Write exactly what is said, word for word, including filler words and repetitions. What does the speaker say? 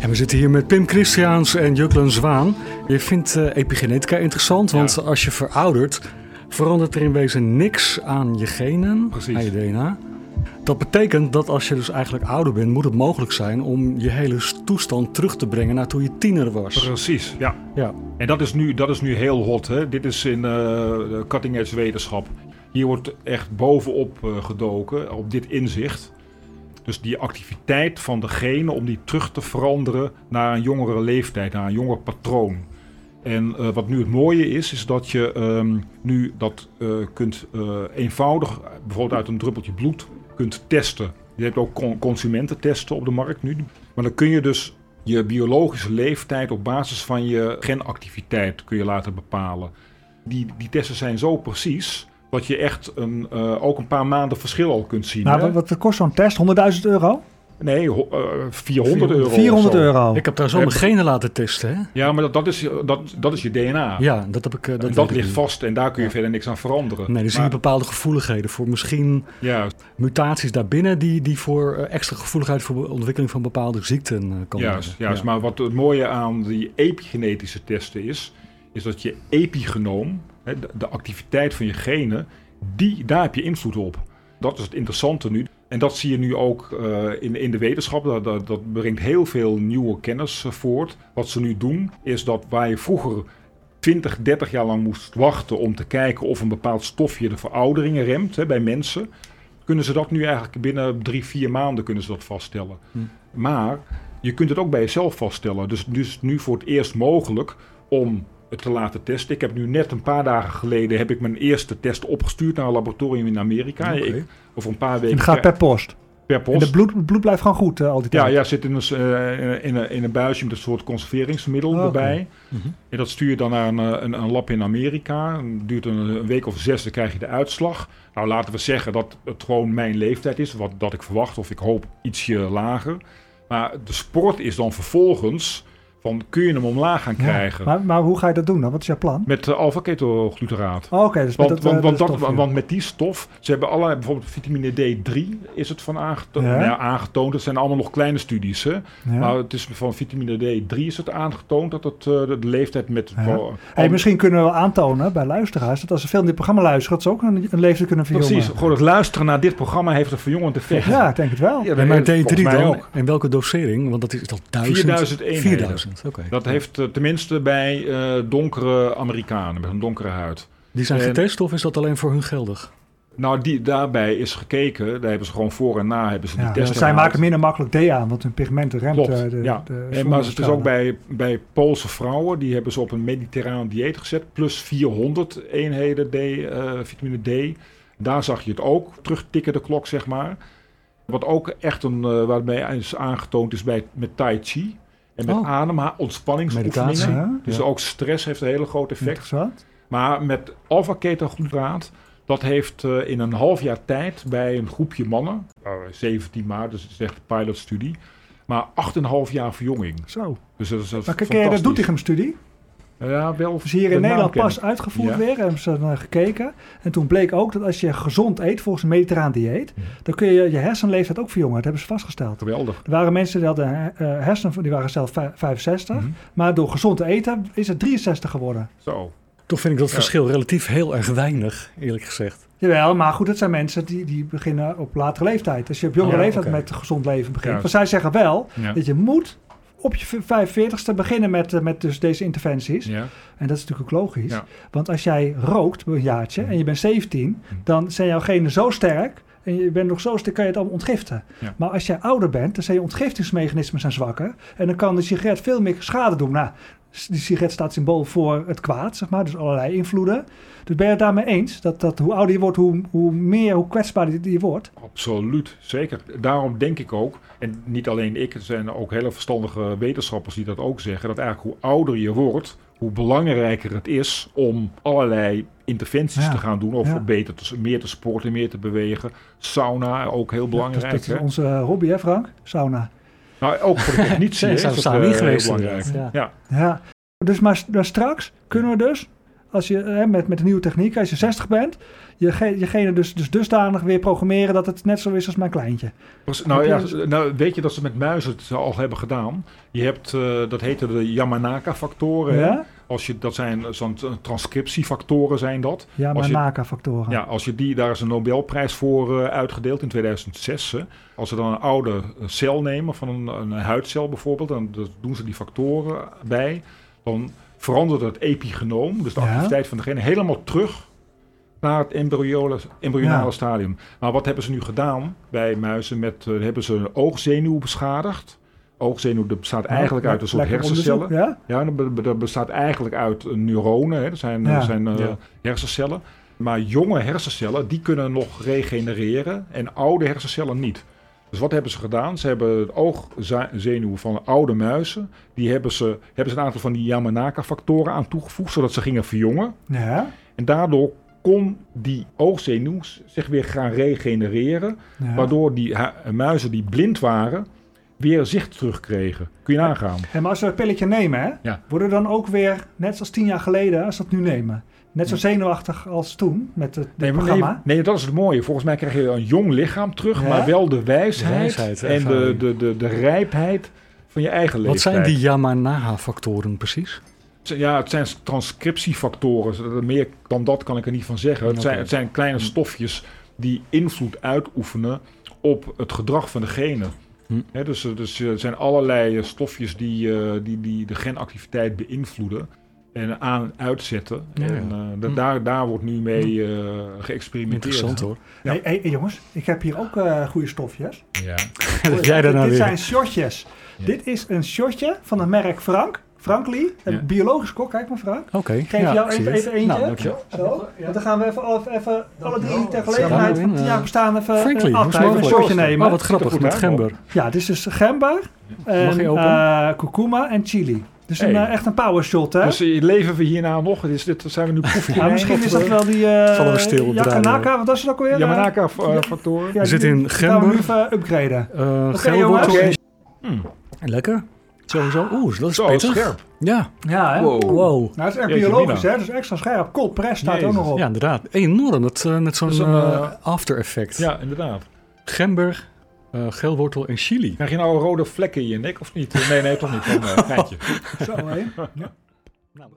En we zitten hier met Pim Christiaans en Juklen Zwaan. Je vindt uh, epigenetica interessant, want ja. als je veroudert, verandert er in wezen niks aan je genen, Precies. aan je D N A. Dat betekent dat als je dus eigenlijk ouder bent, moet het mogelijk zijn om je hele toestand terug te brengen naar toen je tiener was. Precies, ja. ja. En dat is nu, dat is nu heel hot, hè. Dit is in uh, cutting edge wetenschap. Hier wordt echt bovenop uh, gedoken, op dit inzicht. Dus die activiteit van de genen om die terug te veranderen naar een jongere leeftijd, naar een jonger patroon. En uh, wat nu het mooie is, is dat je um, nu dat uh, kunt uh, eenvoudig, bijvoorbeeld uit een druppeltje bloed, kunt testen. Je hebt ook con- consumententesten op de markt nu. Maar dan kun je dus je biologische leeftijd op basis van je genactiviteit kun je laten bepalen. Die, die testen zijn zo precies dat je echt een, uh, ook een paar maanden verschil al kunt zien. Nou, hè? wat, wat kost zo'n test? honderdduizend euro? Nee, uh, vierhonderd euro. vierhonderd euro. Ik heb daar zo mijn genen laten testen, hè? Ja, maar dat, dat, is, dat, dat is je D N A. Ja, dat heb ik. Uh, dat en dat ligt niet. vast en daar kun je ja. verder niks aan veranderen. Nee, er zijn maar bepaalde gevoeligheden voor misschien ja. mutaties daarbinnen die, die voor uh, extra gevoeligheid voor ontwikkeling van bepaalde ziekten uh, komen. Juist, juist. Ja. Maar wat het mooie aan die epigenetische testen is, is dat je epigenoom, hè, de, de activiteit van je genen, die, daar heb je invloed op. Dat is het interessante nu. En dat zie je nu ook uh, in, in de wetenschap. Dat, dat, dat brengt heel veel nieuwe kennis uh, voort. Wat ze nu doen, is dat waar je vroeger twintig, dertig jaar lang moest wachten om te kijken of een bepaald stofje de verouderingen remt hè, bij mensen, kunnen ze dat nu eigenlijk binnen drie, vier maanden kunnen ze dat vaststellen. Hm. Maar je kunt het ook bij jezelf vaststellen. Dus, dus nu voor het eerst mogelijk om te laten testen. Ik heb nu net een paar dagen geleden heb ik mijn eerste test opgestuurd naar een laboratorium in Amerika. Okay. Ik, over een paar weken. En het gaat per post. Per post. En het bloed, het bloed blijft gewoon goed uh, al die tijd. Ja, ja, zit in een, uh, in, een, in een buisje met een soort conserveringsmiddel oh, erbij. Okay. Mm-hmm. En dat stuur je dan naar een, een, een lab in Amerika. Het duurt een, een week of zes, dan krijg je de uitslag. Nou, laten we zeggen dat het gewoon mijn leeftijd is, wat dat ik verwacht, of ik hoop ietsje lager. Maar de sport is dan vervolgens van, kun je hem omlaag gaan krijgen. Ja, maar, maar hoe ga je dat doen dan? Wat is jouw plan? Met uh, alpha-ketoglutaraat. Oh, Oké, okay, dus want, met, dat, want, uh, want, stof, dat, ja. want met die stof, ze hebben allerlei, bijvoorbeeld vitamine D drie is het van aangetoond. Ja. Nou ja, aangetoond, dat zijn allemaal nog kleine studies. Hè? Ja. Maar het is van vitamine D drie is het aangetoond dat het uh, de leeftijd met... Ja. Wel, hey, misschien kunnen we aantonen bij luisteraars dat als ze veel in dit programma luisteren, dat ze ook een, een leeftijd kunnen verjongen. Precies, gewoon het luisteren naar dit programma heeft een verjongend effect. Ja, ik denk het wel. Ja, maar D drie dan? Ook. En welke dosering? Want dat is al duizend. vierduizend eenheden. vierduizend, oké. Okay. Dat heeft uh, tenminste bij uh, donkere Amerikanen met een donkere huid. Die zijn en, getest of is dat alleen voor hun geldig? Nou, die, daarbij is gekeken, daar hebben ze gewoon voor en na hebben ze die ja, testen zij maken minder makkelijk D aan, want hun pigmenten remt Klopt, de, ja. de en, maar het is ook bij, bij Poolse vrouwen, die hebben ze op een mediterraan dieet gezet, plus vierhonderd eenheden D, uh, vitamine D. Daar zag je het ook, terugtikken de klok, zeg maar. Wat ook echt een, uh, waarmee is aangetoond is bij, met Tai Chi. En met oh. adem, ontspanningsoefeningen. Ja, dus ja. ook stress heeft een hele groot effect. Maar met alpha-ketoglutaraat, dat heeft uh, in een half jaar tijd bij een groepje mannen, uh, zeventien maart, dus het is echt een pilotstudie, maar acht komma vijf jaar verjonging. Zo. Dus dat is, dat is maar kijk, de Doetinchem-studie? Ja, wel. Dus hier in Nederland pas uitgevoerd ja. weer, hebben ze naar gekeken. En toen bleek ook dat als je gezond eet, volgens een mediterraan dieet, ja. dan kun je je hersenleeftijd ook verjongen. Dat hebben ze vastgesteld. Geweldig. Er waren mensen die hadden uh, hersenen, die waren zelf vijfenzestig, mm-hmm. maar door gezond te eten is het drieënzestig geworden. Zo. Toch vind ik dat ja. verschil relatief heel erg weinig, eerlijk gezegd. Jawel, maar goed, het zijn mensen die, die beginnen op latere leeftijd. Als je op jongere ja, leeftijd okay. met gezond leven begint. Ja. Maar zij zeggen wel ja. dat je moet op je vijfenveertigste beginnen met, met dus deze interventies. Ja. En dat is natuurlijk ook logisch. Ja. Want als jij rookt een jaartje ja. en je bent zeventien, dan zijn jouw genen zo sterk en je bent nog zo sterk, kan je het allemaal ontgiften. Ja. Maar als jij ouder bent, dan zijn je ontgiftingsmechanismen zijn zwakker. En dan kan de sigaret veel meer schade doen. Nou, die sigaret staat symbool voor het kwaad, zeg maar. Dus allerlei invloeden. Dus ben je het daarmee eens? Dat, dat hoe ouder je wordt, hoe, hoe meer, hoe kwetsbaar je, je wordt? Absoluut, zeker. Daarom denk ik ook, en niet alleen ik, er zijn ook hele verstandige wetenschappers die dat ook zeggen, dat eigenlijk hoe ouder je wordt, hoe belangrijker het is om allerlei interventies ja. te gaan doen. Of ja. beter te, meer te sporten, meer te bewegen. Sauna, ook heel belangrijk. Ja, dat, dat is onze hobby, hè Frank? Sauna. Nou, ook voor de technici is dat uh, heel belangrijk. Ja. Ja. Ja. Ja. Dus maar, maar straks kunnen we dus, als je hè, met, met de nieuwe techniek, als je zestig bent, je, ge, je genen dus, dus dusdanig weer programmeren dat het net zo is als mijn kleintje. Nou, ja, nou weet je dat ze met muizen het al hebben gedaan? Je hebt, uh, dat heette de Yamanaka-factoren. Ja? Als je, dat zijn zo'n transcriptiefactoren zijn dat. Yamanaka-factoren. Ja, als je die, daar is een Nobelprijs voor uh, uitgedeeld in tweeduizend zes. Hè. Als ze dan een oude cel nemen, van een, een huidcel bijvoorbeeld, dan doen ze die factoren bij. Dan verandert het epigenoom, dus de ja. activiteit van de genen, helemaal terug naar het embryonale, embryonale ja. stadium. Maar wat hebben ze nu gedaan bij muizen? Met, uh, hebben ze een oogzenuw beschadigd. Oogzenuw dat bestaat eigenlijk ja, uit een soort hersencellen. Ja, ja dat, dat bestaat eigenlijk uit neuronen. Hè. Dat zijn, ja. zijn uh, ja. hersencellen. Maar jonge hersencellen, die kunnen nog regenereren en oude hersencellen niet. Dus wat hebben ze gedaan? Ze hebben het oogzenuw van oude muizen, die hebben ze, hebben ze een aantal van die Yamanaka-factoren aan toegevoegd, zodat ze gingen verjongen. Ja. En daardoor kon die oogzenuw zich weer gaan regenereren, ja. waardoor die ha- muizen die blind waren, weer zicht terugkregen. Kun je nagaan. Ja, maar als we een pilletje nemen, hè, ja. worden we dan ook weer, net zoals tien jaar geleden, als we dat nu nemen, net zo zenuwachtig als toen met het nee, programma? Nee, nee, dat is het mooie. Volgens mij krijg je een jong lichaam terug, ja? maar wel de wijsheid, de wijsheid en de, de, de, de rijpheid van je eigen leeftijd. Wat zijn die Yamanaka-factoren precies? Ja, het zijn transcriptiefactoren. Meer dan dat kan ik er niet van zeggen. Het, okay. zijn, het zijn kleine stofjes die invloed uitoefenen op het gedrag van de genen. Hm. He, dus, dus er zijn allerlei stofjes die, uh, die, die de genactiviteit beïnvloeden en aan en uitzetten. Ja, en, uh, hm. da- daar, daar wordt nu mee uh, geëxperimenteerd. Interessant hoor. Ja. Hey, hey, hey, jongens, ik heb hier ook uh, goede stofjes. Ja. Dit, jij nou dit weer? Zijn shotjes. Ja. Dit is een shotje van het merk Frank. Frank Lee, een ja. biologisch kok. Kijk maar, Frank. Oké. Okay. Geef ja, jou even, even eentje. Nou, zo. Ja. Want dan gaan we even, even alle drie ter gelegenheid van tien jaar bestaan even Frankly, uh, een shotje nemen. Oh, wat grappig, met gember. Ja, dit is dus gember, en, uh, kurkuma en chili. Dus hey. een, uh, echt een power shot, hè? Dus uh, leven we hierna nog? Is dit, zijn we nu proefje? Ja, misschien is dat wel die uh, vallen we stil Yamanaka, wat was het ook alweer? Yamanaka-factoren. Uh, ja, er zit in gember. Gaan we nu even upgraden. Uh, okay, Geelwortel. Okay. Hmm. Lekker. Sowieso. Oeh, dat is Zo pittig. Scherp. Ja. Ja, hè? Wow. wow. Nou, dat is echt Jeetje biologisch, hè? Dus extra scherp. Cold press staat Jezus. ook nog op. Ja, inderdaad. Enorm. Dat, uh, met zo'n uh, uh, after effect. Ja, inderdaad. Gember, uh, geelwortel en chili. Krijg je nou rode vlekken in je nek of niet? Nee, nee, toch niet. Een uh, geitje. Zo, hè? Ja.